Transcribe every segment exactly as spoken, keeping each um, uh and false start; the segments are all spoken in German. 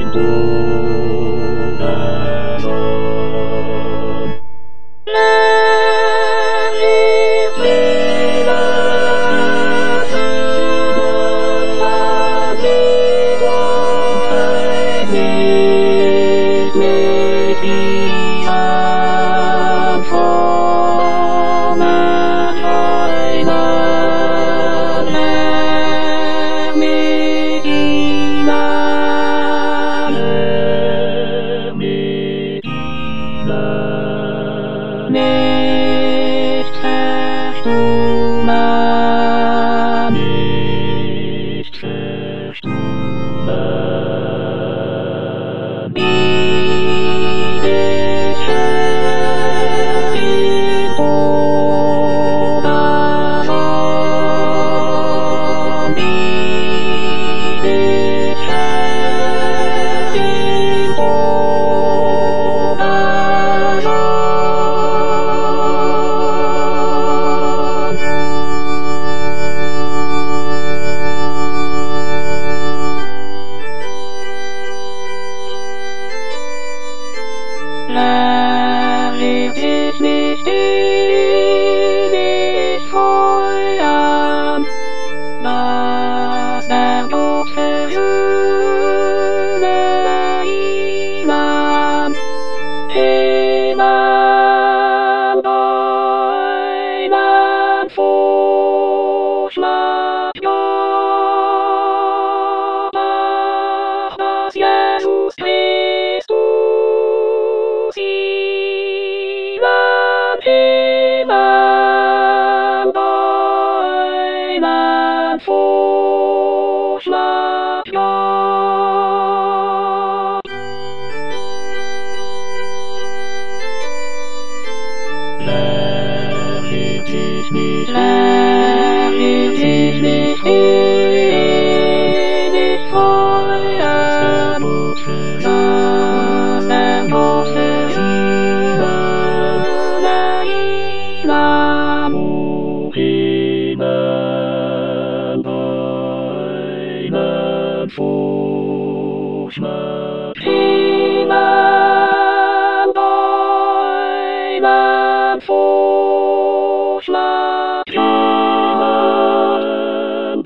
Nicht verstummen, nicht verstummen. Wie dich in Oberson, wie dich in Lass dich nicht ewig freuen, was der Tod verhüllt jemand, jemand, jemand Furchtbar, dass Jesus Christus jemand, jemand, jemand Furchtbar, Lass dich nicht, lass dich nicht ewig freuen, was der Tod verhüllt jemand, jemand, jemand Furchtbar, jemand, jemand Furchtbar, jemand,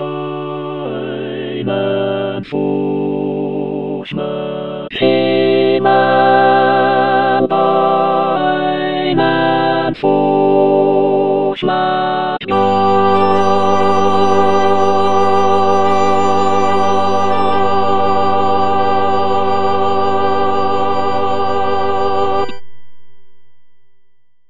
jemand Furchtbar, jemand, jemand Furchtbar.